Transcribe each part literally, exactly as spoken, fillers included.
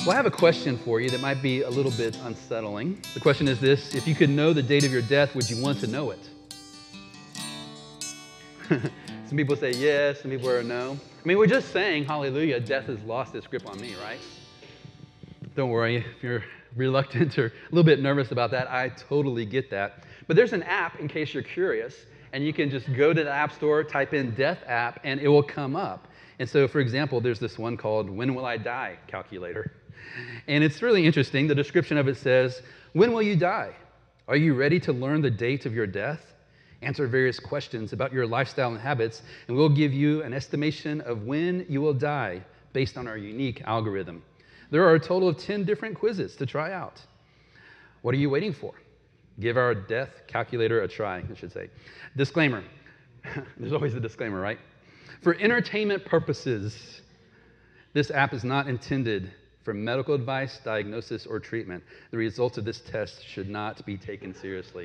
Well, I have a question for you that might be a little bit unsettling. The question is this: if you could know the date of your death, would you want to know it? Some people say yes, some people are no. I mean, we're just saying, hallelujah, death has lost its grip on me, right? Don't worry if you're reluctant or a little bit nervous about that. I totally get that. But there's an app, in case you're curious, and you can just go to the App Store, type in Death App, and it will come up. And so, for example, there's this one called When Will I Die Calculator. And it's really interesting. The description of it says, when will you die? Are you ready to learn the date of your death? Answer various questions about your lifestyle and habits, and we'll give you an estimation of when you will die based on our unique algorithm. There are a total of ten different quizzes to try out. What are you waiting for? Give our death calculator a try, I should say. Disclaimer. There's always a disclaimer, right? For entertainment purposes, this app is not intended for medical advice, diagnosis, or treatment. The results of this test should not be taken seriously.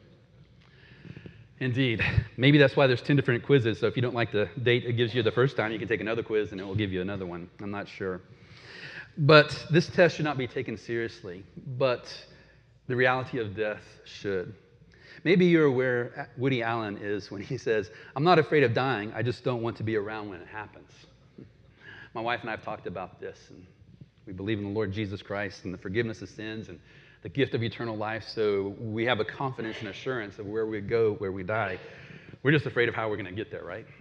Indeed. Maybe that's why there's ten different quizzes, so if you don't like the date it gives you the first time, you can take another quiz and it will give you another one. I'm not sure. But this test should not be taken seriously, but the reality of death should. Maybe you're where Woody Allen is when he says, I'm not afraid of dying, I just don't want to be around when it happens. My wife and I have talked about this, and we believe in the Lord Jesus Christ and the forgiveness of sins and the gift of eternal life, so we have a confidence and assurance of where we go, where we die. We're just afraid of how we're going to get there, right?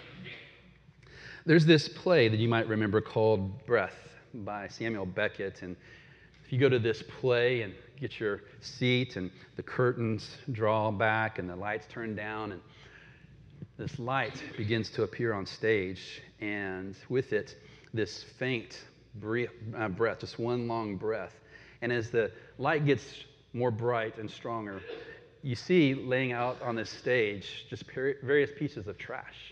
There's this play that you might remember called Breath by Samuel Beckett, and if you go to this play and get your seat and the curtains draw back and the lights turn down and this light begins to appear on stage, and with it, this faint breath, just one long breath. And as the light gets more bright and stronger, you see laying out on this stage just various pieces of trash.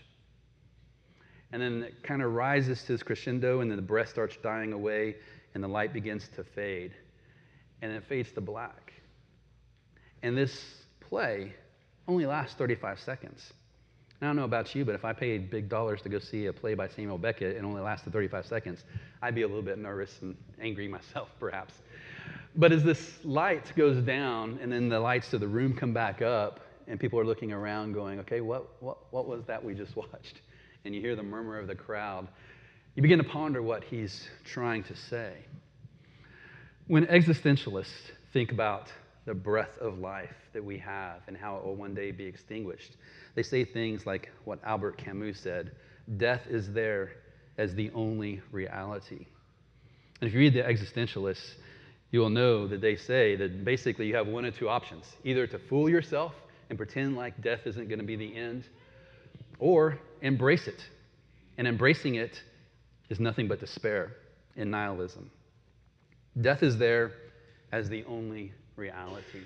And then it kind of rises to this crescendo, and then the breath starts dying away, and the light begins to fade. And it fades to black. And this play only lasts thirty-five seconds. I don't know about you, but if I paid big dollars to go see a play by Samuel Beckett and only lasted thirty-five seconds, I'd be a little bit nervous and angry myself, perhaps. But as this light goes down and then the lights of the room come back up and people are looking around going, okay, what, what, what was that we just watched? And you hear the murmur of the crowd, you begin to ponder what he's trying to say. When existentialists think about the breath of life that we have and how it will one day be extinguished, they say things like what Albert Camus said, death is there as the only reality. And if you read the existentialists, you will know that they say that basically you have one of two options, either to fool yourself and pretend like death isn't going to be the end, or embrace it. And embracing it is nothing but despair and nihilism. Death is there as the only reality.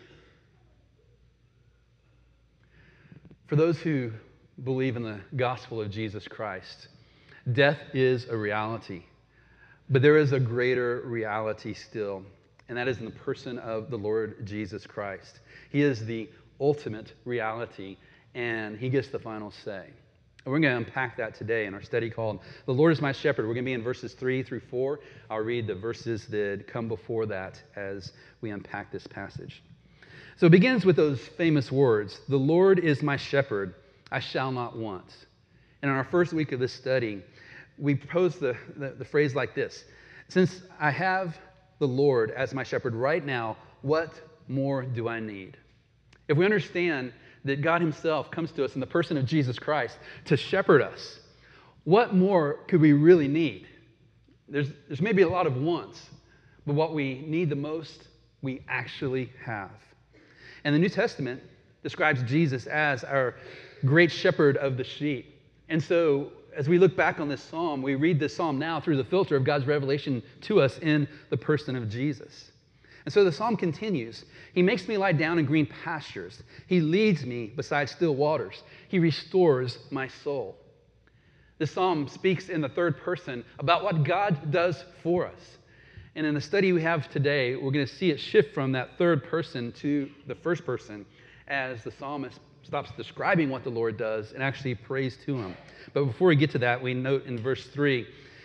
For those who believe in the gospel of Jesus Christ, death is a reality, but there is a greater reality still, and that is in the person of the Lord Jesus Christ. He is the ultimate reality, and he gets the final say. And we're going to unpack that today in our study called The Lord is My Shepherd. We're going to be in verses three through four. I'll read the verses that come before that as we unpack this passage. So it begins with those famous words, the Lord is my shepherd, I shall not want. And in our first week of this study, we posed the, the, the phrase like this, since I have the Lord as my shepherd right now, what more do I need? If we understand that God himself comes to us in the person of Jesus Christ to shepherd us, what more could we really need? There's, there's maybe a lot of wants, but what we need the most, we actually have. And the New Testament describes Jesus as our great shepherd of the sheep. And so as we look back on this psalm, we read this psalm now through the filter of God's revelation to us in the person of Jesus. And so the psalm continues. He makes me lie down in green pastures. He leads me beside still waters. He restores my soul. The psalm speaks in the third person about what God does for us. And in the study we have today, we're going to see it shift from that third person to the first person as the psalmist stops describing what the Lord does and actually prays to him. But before we get to that, we note in verse three,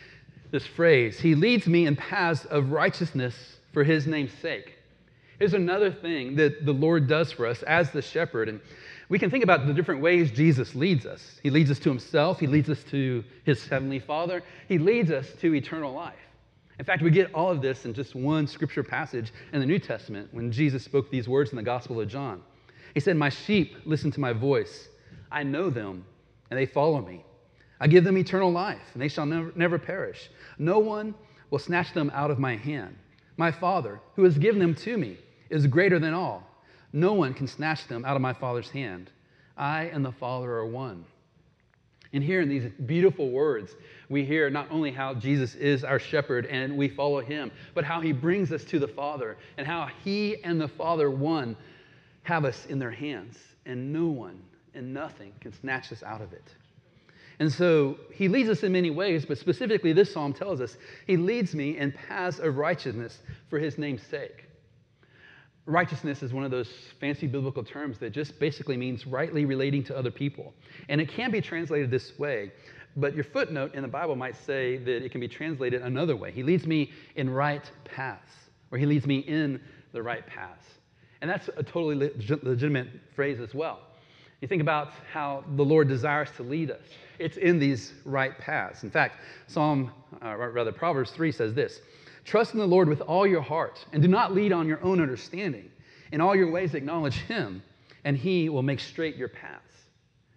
this phrase, he leads me in paths of righteousness for his name's sake. Here's another thing that the Lord does for us as the shepherd. And we can think about the different ways Jesus leads us. He leads us to himself. He leads us to his heavenly Father. He leads us to eternal life. In fact, we get all of this in just one scripture passage in the New Testament when Jesus spoke these words in the Gospel of John. He said, "My sheep listen to my voice. I know them, and they follow me. I give them eternal life, and they shall never, never perish. No one will snatch them out of my hand. My Father, who has given them to me, is greater than all. No one can snatch them out of my Father's hand. I and the Father are one." And here in these beautiful words, we hear not only how Jesus is our shepherd and we follow him, but how he brings us to the Father and how he and the Father, one, have us in their hands, and no one and nothing can snatch us out of it. And so he leads us in many ways, but specifically this psalm tells us, he leads me in paths of righteousness for his name's sake. Righteousness is one of those fancy biblical terms that just basically means rightly relating to other people. And it can be translated this way, but your footnote in the Bible might say that it can be translated another way. He leads me in right paths, or he leads me in the right paths. And that's a totally leg- legitimate phrase as well. You think about how the Lord desires to lead us. It's in these right paths. In fact, Psalm, uh, rather Proverbs three says this, "Trust in the Lord with all your heart, and do not lead on your own understanding. In all your ways acknowledge him, and he will make straight your paths."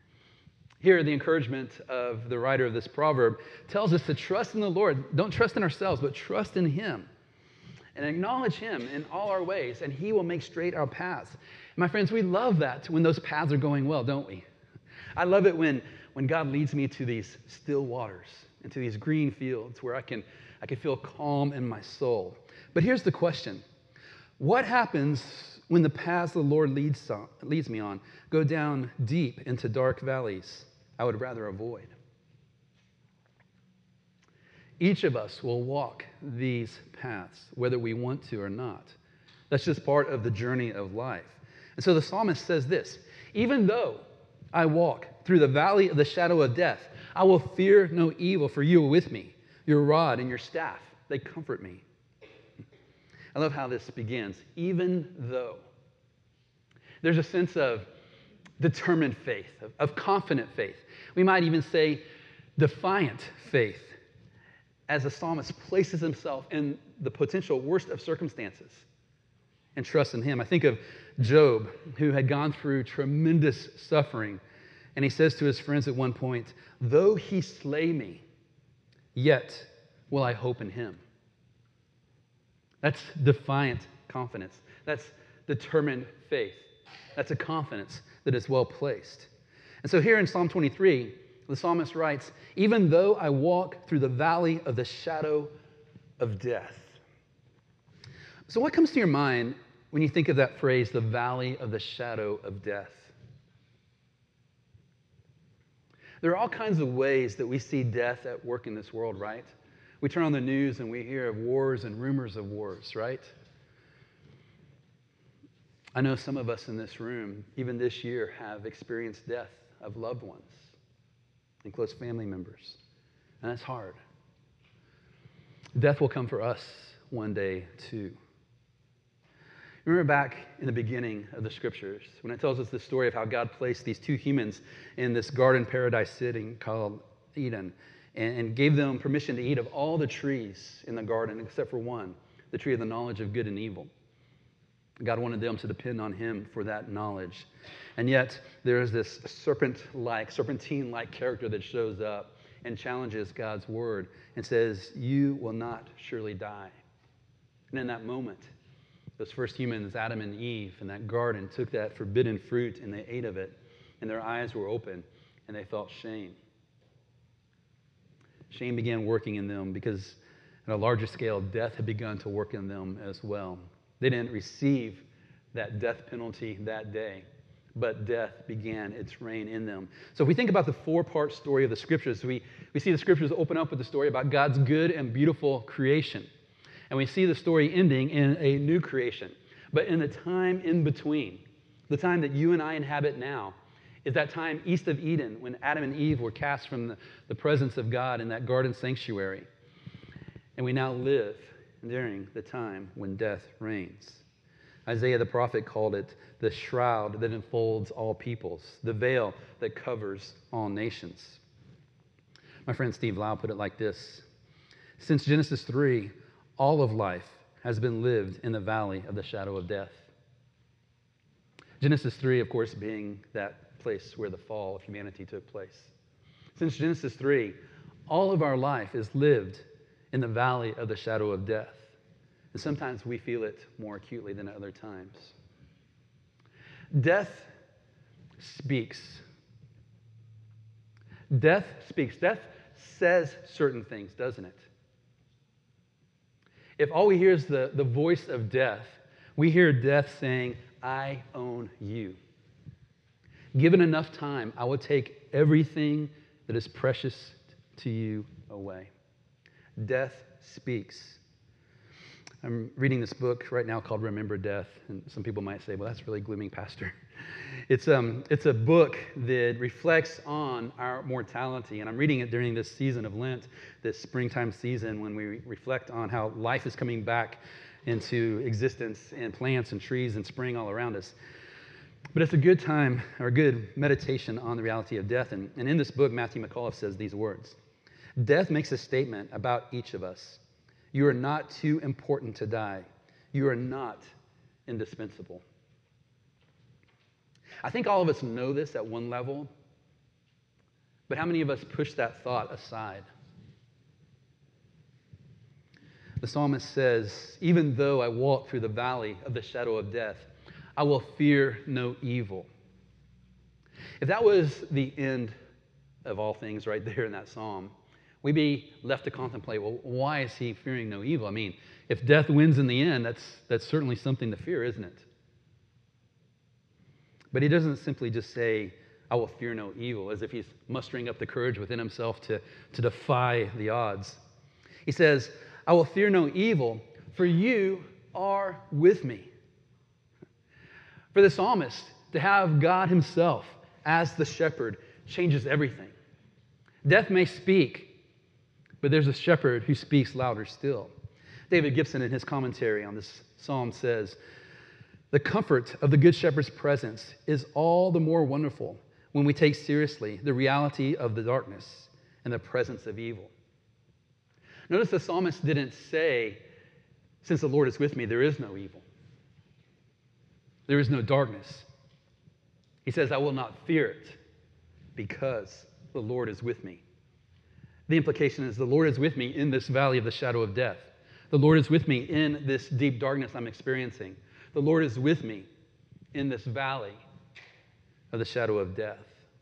Here, the encouragement of the writer of this proverb tells us to trust in the Lord. Don't trust in ourselves, but trust in him. And acknowledge him in all our ways, and he will make straight our paths. My friends, we love that when those paths are going well, don't we? I love it when, when God leads me to these still waters, into these green fields where I can, I can feel calm in my soul. But here's the question. What happens when the paths the Lord leads, on, leads me on go down deep into dark valleys I would rather avoid? Each of us will walk these paths, whether we want to or not. That's just part of the journey of life. And so the psalmist says this, "Even though I walk through the valley of the shadow of death, I will fear no evil, for you are with me. Your rod and your staff, they comfort me." I love how this begins. Even though. There's a sense of determined faith, of, of confident faith. We might even say defiant faith, as the psalmist places himself in the potential worst of circumstances and trusts in him. I think of Job, who had gone through tremendous suffering, and he says to his friends at one point, "Though he slay me, yet will I hope in him." That's defiant confidence. That's determined faith. That's a confidence that is well placed. And so here in Psalm twenty-three, the psalmist writes, "Even though I walk through the valley of the shadow of death." So what comes to your mind when you think of that phrase, the valley of the shadow of death? There are all kinds of ways that we see death at work in this world, right? We turn on the news and we hear of wars and rumors of wars, right? I know some of us in this room, even this year, have experienced death of loved ones and close family members. And that's hard. Death will come for us one day, too. Remember back in the beginning of the scriptures, when it tells us the story of how God placed these two humans in this garden paradise setting called Eden, and, and gave them permission to eat of all the trees in the garden except for one, the tree of the knowledge of good and evil. God wanted them to depend on him for that knowledge. And yet, there is this serpent-like, serpentine-like character that shows up and challenges God's word and says, "You will not surely die." And in that moment, those first humans, Adam and Eve, in that garden, took that forbidden fruit and they ate of it, and their eyes were open and they felt shame. Shame began working in them because at a larger scale, death had begun to work in them as well. They didn't receive that death penalty that day, but death began its reign in them. So if we think about the four-part story of the scriptures, we, we see the scriptures open up with the story about God's good and beautiful creation. And we see the story ending in a new creation. But in the time in between, the time that you and I inhabit now, is that time east of Eden when Adam and Eve were cast from the, the presence of God in that garden sanctuary. and we now live during the time when death reigns. Isaiah the prophet called it the shroud that enfolds all peoples, the veil that covers all nations. My friend Steve Lau put it like this: since Genesis three, all of life has been lived in the valley of the shadow of death. Genesis three, of course, being that place where the fall of humanity took place. Since Genesis three, all of our life is lived in the valley of the shadow of death. And sometimes we feel it more acutely than at other times. Death speaks. Death speaks. Death says certain things, doesn't it? If all we hear is the, the voice of death, we hear death saying, I own you. Given enough time, I will take everything that is precious to you away. Death speaks. I'm reading this book right now called Remember Death, and some people might say, well, that's really gloomy, Pastor. It's, um, it's a book that reflects on our mortality, and I'm reading it during this season of Lent, this springtime season when we reflect on how life is coming back into existence in plants and trees and spring all around us. But it's a good time, or a good meditation on the reality of death, and, and in this book, Matthew McAuliffe says these words: death makes a statement about each of us. You are not too important to die. You are not indispensable. I think all of us know this at one level, but how many of us push that thought aside? The psalmist says, even though I walk through the valley of the shadow of death, I will fear no evil. If that was the end of all things right there in that psalm, we'd be left to contemplate, well, why is he fearing no evil? I mean, if death wins in the end, that's, that's certainly something to fear, isn't it? But he doesn't simply just say, I will fear no evil, as if he's mustering up the courage within himself to, to defy the odds. He says, I will fear no evil, for you are with me. For the psalmist, to have God himself as the shepherd changes everything. Death may speak, but there's a shepherd who speaks louder still. David Gibson, in his commentary on this psalm, says, the comfort of the Good Shepherd's presence is all the more wonderful when we take seriously the reality of the darkness and the presence of evil. Notice the psalmist didn't say, since the Lord is with me, there is no evil. There is no darkness. He says, I will not fear it because the Lord is with me. The implication is the Lord is with me in this valley of the shadow of death. The Lord is with me in this deep darkness I'm experiencing. The Lord is with me in this valley of the shadow of death.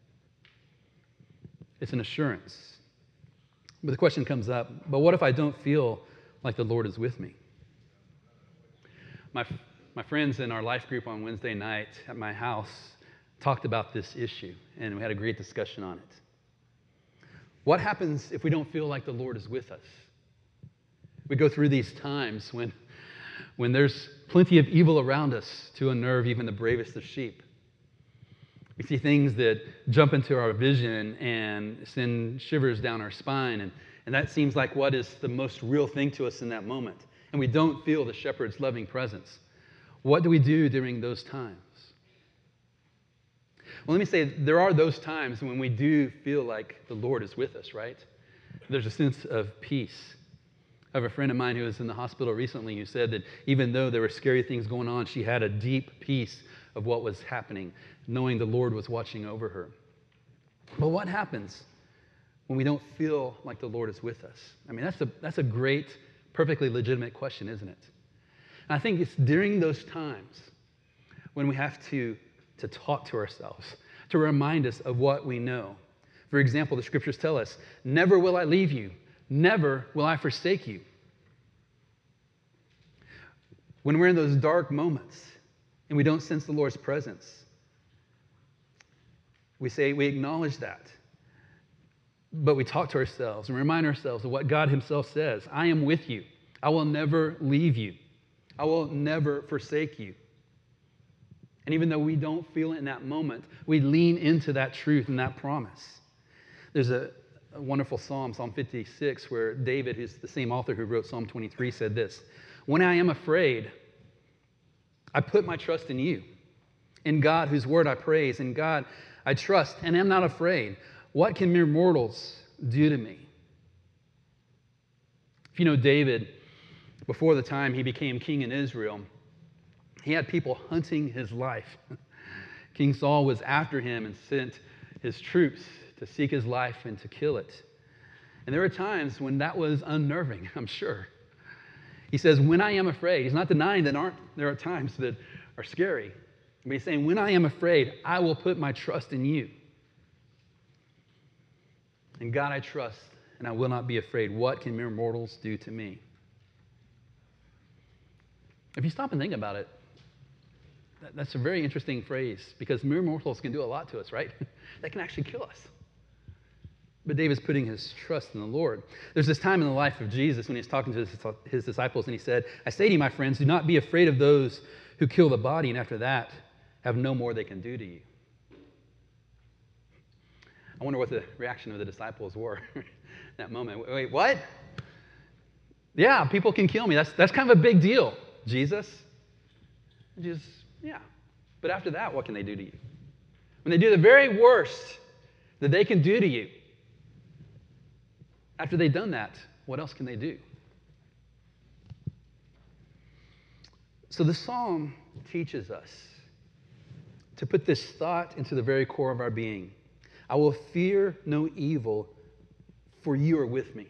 It's an assurance. But the question comes up, but what if I don't feel like the Lord is with me? My, my friends in our life group on Wednesday night at my house talked about this issue, and we had a great discussion on it. What happens if we don't feel like the Lord is with us? We go through these times when, when there's plenty of evil around us to unnerve even the bravest of sheep. We see things that jump into our vision and send shivers down our spine, and, and that seems like what is the most real thing to us in that moment. And we don't feel the shepherd's loving presence. What do we do during those times? Well, let me say, there are those times when we do feel like the Lord is with us, right? There's a sense of peace. I have a friend of mine who was in the hospital recently who said that even though there were scary things going on, she had a deep peace of what was happening, knowing the Lord was watching over her. But what happens when we don't feel like the Lord is with us? I mean, that's a, that's a great, perfectly legitimate question, isn't it? And I think it's during those times when we have to, to talk to ourselves, to remind us of what we know. For example, the scriptures tell us, never will I leave you, never will I forsake you. When we're in those dark moments and we don't sense the Lord's presence, we say, we acknowledge that. But we talk to ourselves and remind ourselves of what God himself says. I am with you. I will never leave you. I will never forsake you. And even though we don't feel it in that moment, we lean into that truth and that promise. There's a, a wonderful psalm, Psalm fifty-six, where David, who's the same author who wrote Psalm twenty-three, said this: "When I am afraid, I put my trust in you. In God, whose word I praise, in God I trust and am not afraid. What can mere mortals do to me?" If you know David, before the time he became king in Israel, he had people hunting his life. King Saul was after him and sent his troops to seek his life and to kill it. And there were times when that was unnerving, I'm sure. He says, "When I am afraid," he's not denying that aren't, there are times that are scary. But he's saying, "When I am afraid, I will put my trust in you. In God I trust, and I will not be afraid. What can mere mortals do to me?" If you stop and think about it, that, that's a very interesting phrase, because mere mortals can do a lot to us, right? They can actually kill us. But David's putting his trust in the Lord. There's this time in the life of Jesus when he's talking to his, his disciples, and he said, "I say to you, my friends, do not be afraid of those who kill the body, and after that have no more they can do to you." I wonder what the reaction of the disciples were in that moment. Wait, what? Yeah, people can kill me. That's, that's kind of a big deal, Jesus. Jesus, yeah. But after that, what can they do to you? When they do the very worst that they can do to you, after they've done that, what else can they do? So the psalm teaches us to put this thought into the very core of our being. I will fear no evil, for you are with me.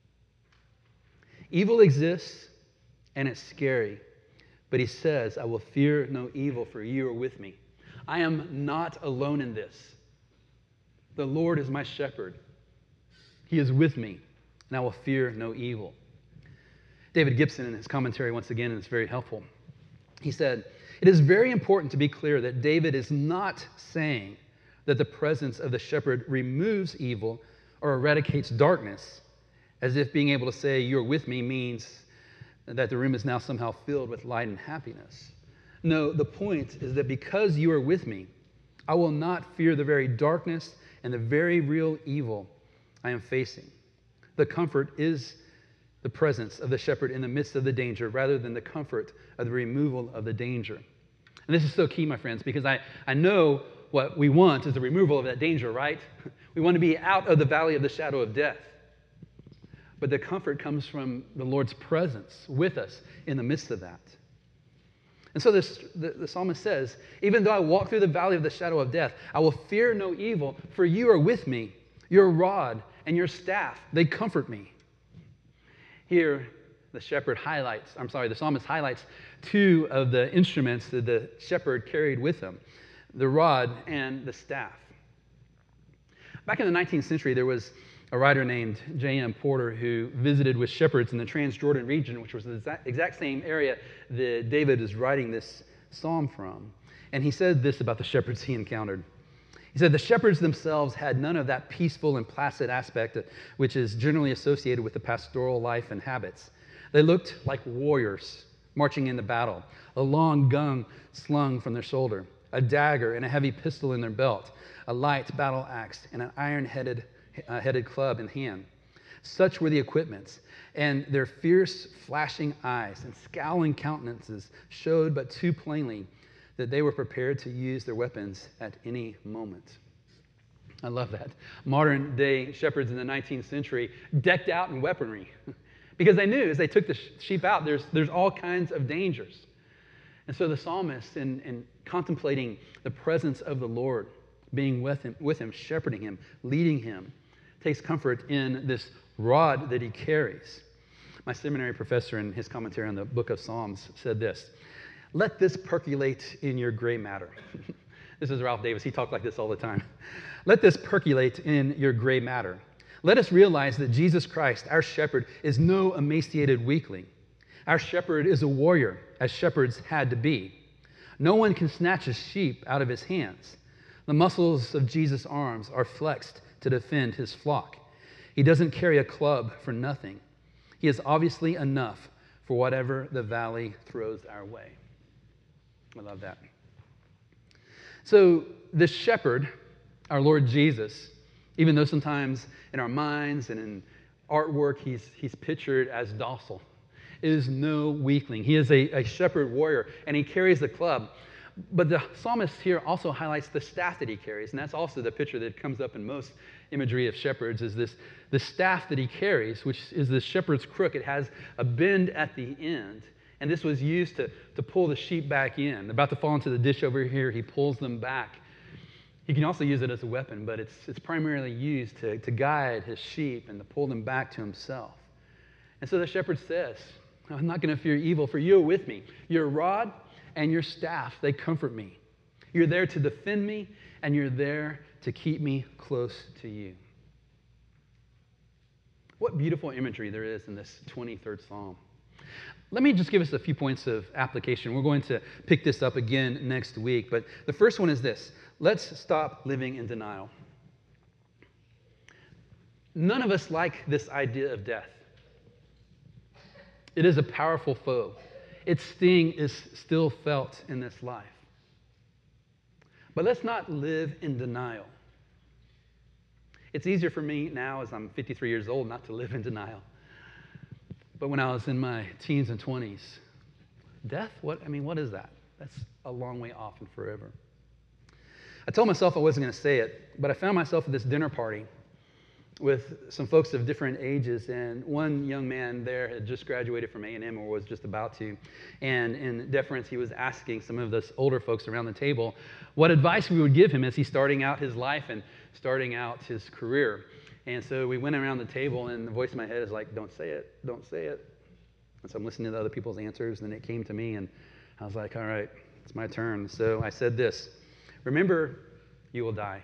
Evil exists, and it's scary. But he says, I will fear no evil, for you are with me. I am not alone in this. The Lord is my shepherd. He is with me, and I will fear no evil. David Gibson, in his commentary, once again, and it's very helpful, he said, it is very important to be clear that David is not saying that the presence of the shepherd removes evil or eradicates darkness, as if being able to say, you're with me, means that the room is now somehow filled with light and happiness. No, the point is that because you are with me, I will not fear the very darkness and the very real evil I am facing. The comfort is the presence of the shepherd in the midst of the danger, rather than the comfort of the removal of the danger. And this is so key, my friends, because I, I know what we want is the removal of that danger, right? We want to be out of the valley of the shadow of death. But the comfort comes from the Lord's presence with us in the midst of that. And so this, the, the psalmist says, even though I walk through the valley of the shadow of death, I will fear no evil, for you are with me. Your rod and your staff, they comfort me. Here, the shepherd highlights, I'm sorry, the psalmist highlights two of the instruments that the shepherd carried with him, the rod and the staff. Back in the nineteenth century, there was a writer named J M Porter who visited with shepherds in the Transjordan region, which was the exact same area that David is writing this psalm from. And he said this about the shepherds he encountered. He said, the shepherds themselves had none of that peaceful and placid aspect which is generally associated with the pastoral life and habits. They looked like warriors marching into battle, a long gun slung from their shoulder, a dagger and a heavy pistol in their belt, a light battle axe, and an iron-headed uh, headed club in hand. Such were the equipments, and their fierce, flashing eyes and scowling countenances showed but too plainly that they were prepared to use their weapons at any moment. I love that. Modern day shepherds in the nineteenth century decked out in weaponry because they knew as they took the sheep out, there's, there's all kinds of dangers. And so the psalmist, in, in contemplating the presence of the Lord, being with him, with him, shepherding him, leading him, takes comfort in this rod that he carries. My seminary professor, in his commentary on the book of Psalms, said this: let this percolate in your gray matter. This is Ralph Davis. He talked like this all the time. Let this percolate in your gray matter. Let us realize that Jesus Christ, our shepherd, is no emaciated weakling. Our shepherd is a warrior, as shepherds had to be. No one can snatch a sheep out of his hands. The muscles of Jesus' arms are flexed to defend his flock. He doesn't carry a club for nothing. He is obviously enough for whatever the valley throws our way. I love that. So the shepherd, our Lord Jesus, Even though sometimes in our minds and in artwork, he's, he's pictured as docile. It is no weakling. He is a, a shepherd warrior, and he carries the club. But the psalmist here also highlights the staff that he carries, and that's also the picture that comes up in most imagery of shepherds, is this the staff that he carries, which is the shepherd's crook. It has a bend at the end, and this was used to, to pull the sheep back in. About to fall into the ditch over here, he pulls them back. He can also use it as a weapon, but it's, it's primarily used to, to guide his sheep and to pull them back to himself. And so the shepherd says, I'm not going to fear evil, for you are with me. Your rod and your staff, they comfort me. You're there to defend me, and you're there to keep me close to you. What beautiful imagery there is in this twenty-third Psalm. Let me just give us a few points of application. We're going to pick this up again next week, but the first one is this. Let's stop living in denial. None of us like this idea of death. It is a powerful foe. Its sting is still felt in this life. But let's not live in denial. It's easier for me now, as I'm fifty-three years old, not to live in denial. But when I was in my teens and twenties, death, what, I mean, what is that? That's a long way off and forever. I told myself I wasn't going to say it, but I found myself at this dinner party with some folks of different ages, and one young man there had just graduated from A and M or was just about to, and in deference, he was asking some of those older folks around the table what advice we would give him as he's starting out his life and starting out his career. And so we went around the table, and the voice in my head is like, don't say it, don't say it. And so I'm listening to other people's answers, and then it came to me, and I was like, all right, it's my turn. So I said this, remember, you will die.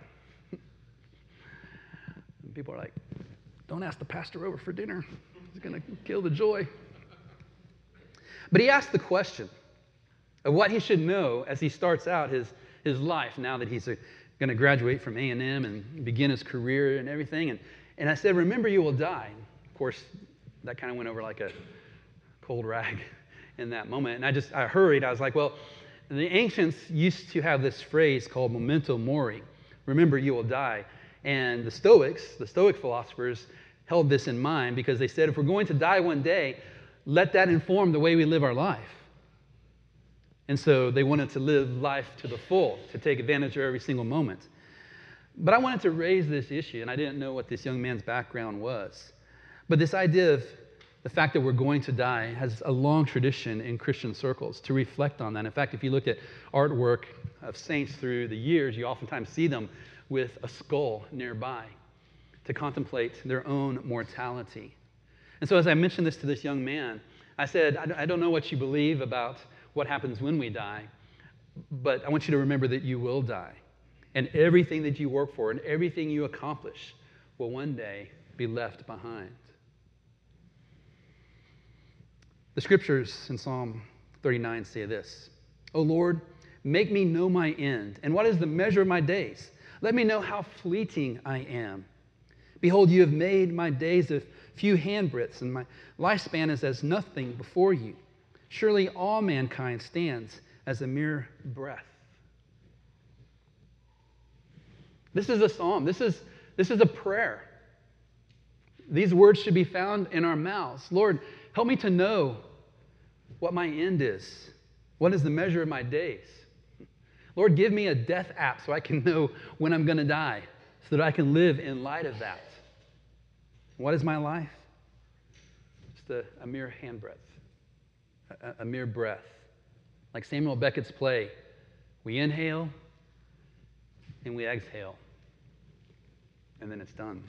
And people are like, don't ask the pastor over for dinner. He's going to kill the joy. But he asked the question of what he should know as he starts out his, his life now that he's going to graduate from A and M and begin his career and everything. And, and I said, remember, you will die. Of course, that kind of went over like a cold rag in that moment. And I just, I hurried. I was like, well, the ancients used to have this phrase called memento mori. Remember, you will die. And the Stoics, the Stoic philosophers, held this in mind because they said, if we're going to die one day, let that inform the way we live our life. And so they wanted to live life to the full, to take advantage of every single moment. But I wanted to raise this issue, and I didn't know what this young man's background was. But this idea of the fact that we're going to die has a long tradition in Christian circles to reflect on that. In fact, if you look at artwork of saints through the years, you oftentimes see them with a skull nearby to contemplate their own mortality. And so as I mentioned this to this young man, I said, I don't know what you believe about what happens when we die, but I want you to remember that you will die. And everything that you work for and everything you accomplish will one day be left behind. The scriptures in Psalm thirty-nine say this, O Lord, make me know my end, and what is the measure of my days? Let me know how fleeting I am. Behold, you have made my days a few handbreadths, and my lifespan is as nothing before you. Surely all mankind stands as a mere breath. This is a psalm. This is, this is a prayer. These words should be found in our mouths. Lord, help me to know what my end is. What is the measure of my days? Lord, give me a death app so I can know when I'm going to die, so that I can live in light of that. What is my life? Just a, a mere handbreadth, a, a mere breath. Like Samuel Beckett's play, we inhale and we exhale, and then it's done.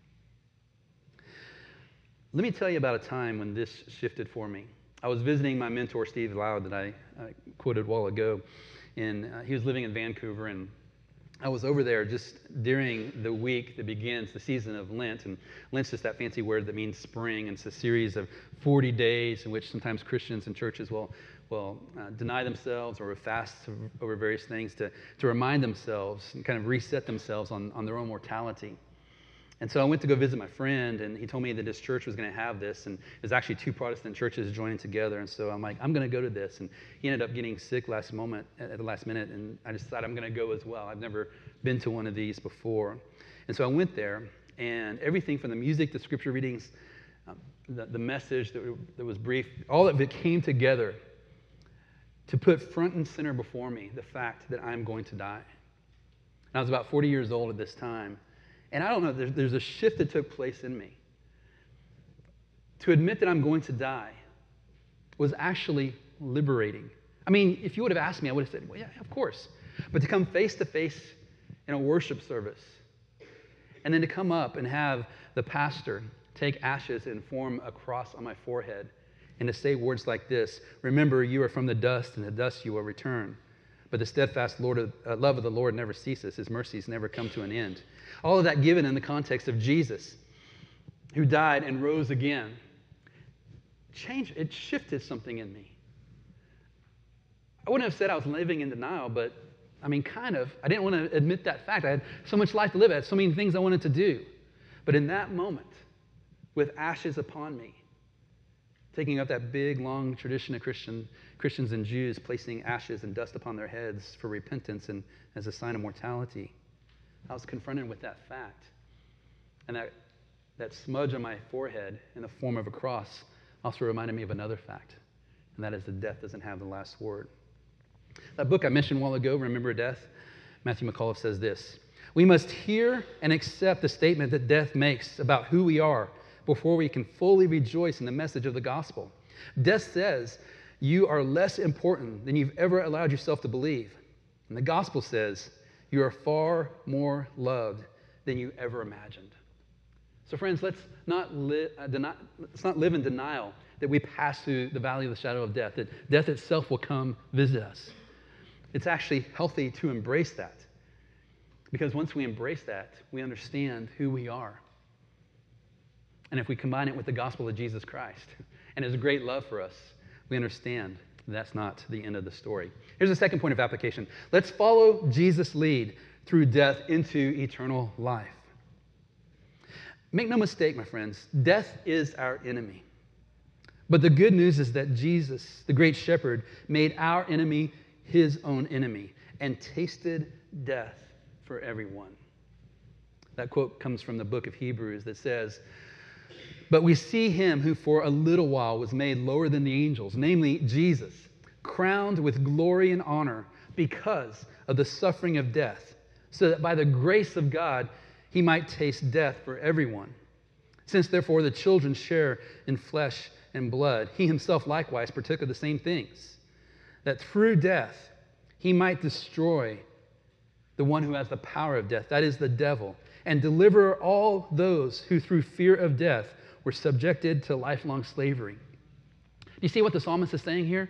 Let me tell you about a time when this shifted for me. I was visiting my mentor, Steve Loud, that I, I quoted a while ago, and uh, he was living in Vancouver, and I was over there just during the week that begins the season of Lent, and Lent's just that fancy word that means spring, and it's a series of forty days in which sometimes Christians and churches will, will uh, deny themselves or fast over various things to, to remind themselves and kind of reset themselves on, on their own mortality. And so I went to go visit my friend, and he told me that his church was going to have this, and there's actually two Protestant churches joining together, and so I'm like, I'm going to go to this, and he ended up getting sick last moment, at the last minute, and I just thought I'm going to go as well. I've never been to one of these before. And so I went there, and everything from the music, the scripture readings, um, the, the message that, that was brief, all of it came together to put front and center before me the fact that I'm going to die. And I was about forty years old at this time. And I don't know, there's, there's a shift that took place in me. To admit that I'm going to die was actually liberating. I mean, if you would have asked me, I would have said, well, yeah, of course. But to come face to face in a worship service, and then to come up and have the pastor take ashes and form a cross on my forehead, and to say words like this: remember, you are from the dust, and the dust you will return. But the steadfast Lord of, uh, love of the Lord never ceases. His mercies never come to an end. All of that given in the context of Jesus, who died and rose again, changed, it shifted something in me. I wouldn't have said I was living in denial, but I mean, kind of. I didn't want to admit that fact. I had so much life to live. I had so many things I wanted to do. But in that moment, with ashes upon me, taking up that big, long tradition of Christian, Christians and Jews placing ashes and dust upon their heads for repentance and as a sign of mortality, I was confronted with that fact. And that, that smudge on my forehead in the form of a cross also reminded me of another fact, and that is that death doesn't have the last word. That book I mentioned a while ago, Remember Death, Matthew McAuliffe says this: we must hear and accept the statement that death makes about who we are before we can fully rejoice in the message of the gospel. Death says you are less important than you've ever allowed yourself to believe. And the gospel says you are far more loved than you ever imagined. So friends, let's not, li- uh, deny, let's not live in denial that we pass through the valley of the shadow of death, that death itself will come visit us. It's actually healthy to embrace that, because once we embrace that, we understand who we are. And if we combine it with the gospel of Jesus Christ and his great love for us, we understand that's not the end of the story. Here's the second point of application. Let's follow Jesus' lead through death into eternal life. Make no mistake, my friends, death is our enemy. But the good news is that Jesus, the great shepherd, made our enemy his own enemy and tasted death for everyone. That quote comes from the book of Hebrews that says, but we see him who for a little while was made lower than the angels, namely Jesus, crowned with glory and honor because of the suffering of death, so that by the grace of God he might taste death for everyone. Since therefore the children share in flesh and blood, he himself likewise partook of the same things, that through death he might destroy the one who has the power of death, that is the devil, and deliver all those who through fear of death were subjected to lifelong slavery. Do you see what the psalmist is saying here?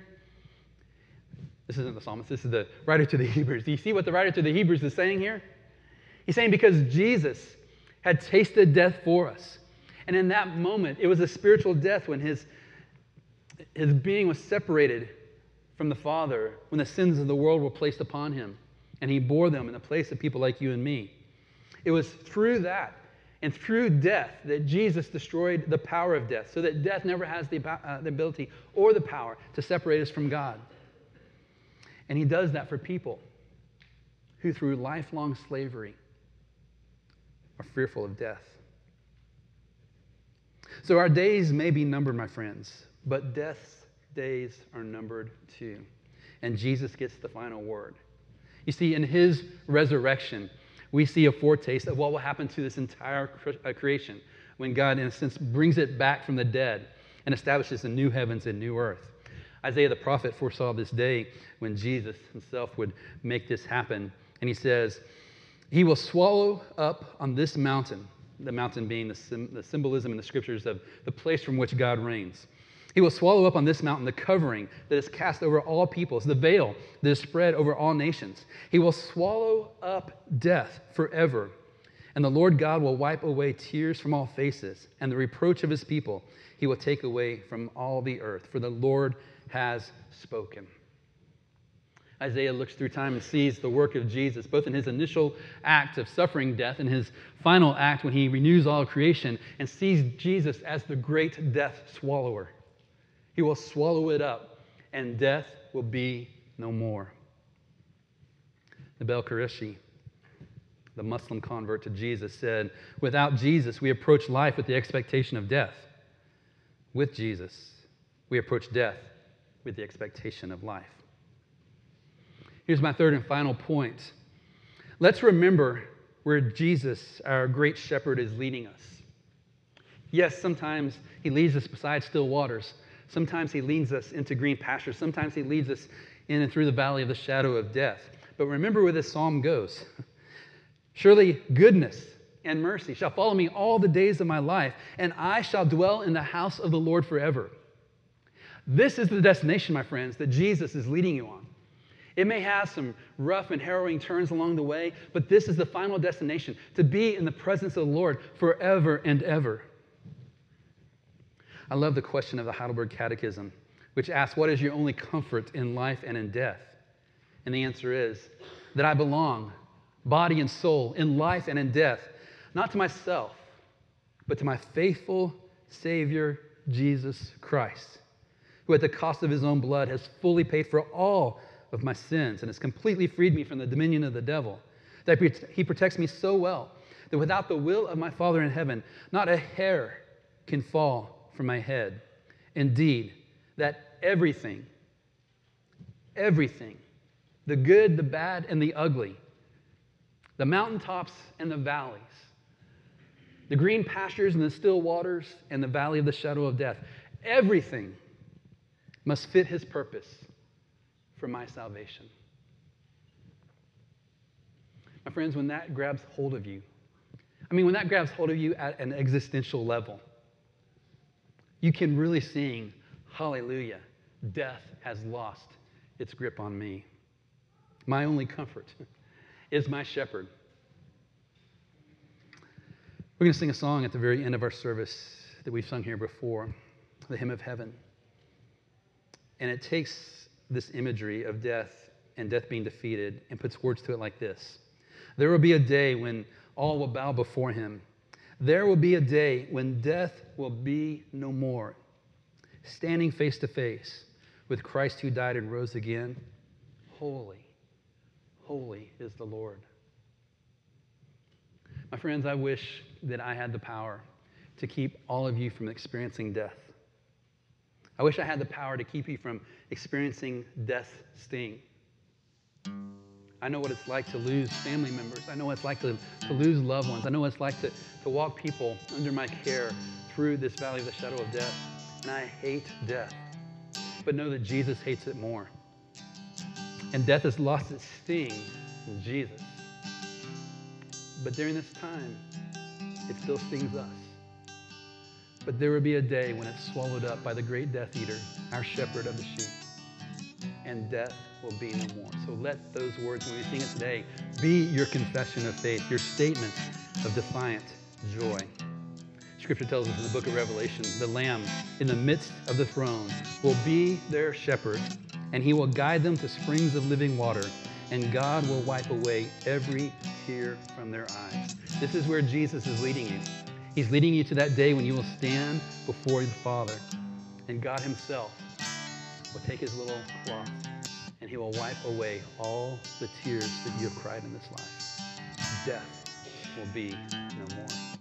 This isn't the psalmist, this is the writer to the Hebrews. Do you see what the writer to the Hebrews is saying here? He's saying because Jesus had tasted death for us. And in that moment, it was a spiritual death when his, his being was separated from the Father, when the sins of the world were placed upon him, and he bore them in the place of people like you and me. It was through that and through death that Jesus destroyed the power of death, so that death never has the, uh, the ability or the power to separate us from God. And he does that for people who through lifelong slavery are fearful of death. So our days may be numbered, my friends, but death's days are numbered too. And Jesus gets the final word. You see, in his resurrection, we see a foretaste of what will happen to this entire creation when God, in a sense, brings it back from the dead and establishes a new heavens and new earth. Isaiah the prophet foresaw this day when Jesus himself would make this happen. And he says, he will swallow up on this mountain, the mountain being the, sim- the symbolism in the scriptures of the place from which God reigns. He will swallow up on this mountain the covering that is cast over all peoples, the veil that is spread over all nations. He will swallow up death forever. And the Lord God will wipe away tears from all faces, and the reproach of his people he will take away from all the earth, for the Lord has spoken. Isaiah looks through time and sees the work of Jesus, both in his initial act of suffering death and his final act when he renews all creation, and sees Jesus as the great death swallower. He will swallow it up, and death will be no more. The Bel Qureshi the Muslim convert to Jesus, said, without Jesus, we approach life with the expectation of death. With Jesus, we approach death with the expectation of life. Here's my third and final point. Let's remember where Jesus, our great shepherd, is leading us. Yes, sometimes he leads us beside still waters. Sometimes he leads us into green pastures. Sometimes he leads us in and through the valley of the shadow of death. But remember where this psalm goes. Surely goodness and mercy shall follow me all the days of my life, and I shall dwell in the house of the Lord forever. This is the destination, my friends, that Jesus is leading you on. It may have some rough and harrowing turns along the way, but this is the final destination, to be in the presence of the Lord forever and ever. I love the question of the Heidelberg Catechism, which asks, what is your only comfort in life and in death? And the answer is that I belong, body and soul, in life and in death, not to myself, but to my faithful Savior, Jesus Christ, who at the cost of his own blood has fully paid for all of my sins and has completely freed me from the dominion of the devil, that he protects me so well that without the will of my Father in heaven, not a hair can fall from my head. Indeed, that everything, everything, the good, the bad, and the ugly, the mountaintops and the valleys, the green pastures and the still waters and the valley of the shadow of death, everything must fit his purpose for my salvation. My friends, when that grabs hold of you, I mean, when that grabs hold of you at an existential level, you can really sing, hallelujah, death has lost its grip on me. My only comfort is my shepherd. We're going to sing a song at the very end of our service that we've sung here before, the Hymn of Heaven. And it takes this imagery of death and death being defeated and puts words to it like this. There will be a day when all will bow before him. There will be a day when death will be no more. Standing face to face with Christ who died and rose again, holy, holy is the Lord. My friends, I wish that I had the power to keep all of you from experiencing death. I wish I had the power to keep you from experiencing death's sting. I know what it's like to lose family members. I know what it's like to, to lose loved ones. I know what it's like to, to walk people under my care through this valley of the shadow of death. And I hate death. But know that Jesus hates it more. And death has lost its sting in Jesus. But during this time, it still stings us. But there will be a day when it's swallowed up by the great Death Eater, our shepherd of the sheep. And death will be no more. So let those words, when we sing it today, be your confession of faith, your statement of defiant joy. Scripture tells us in the book of Revelation, the Lamb in the midst of the throne will be their shepherd, and he will guide them to springs of living water, and God will wipe away every tear from their eyes. This is where Jesus is leading you. He's leading you to that day when you will stand before the Father, and God himself will take his little cloth and he will wipe away all the tears that you have cried in this life. Death will be no more.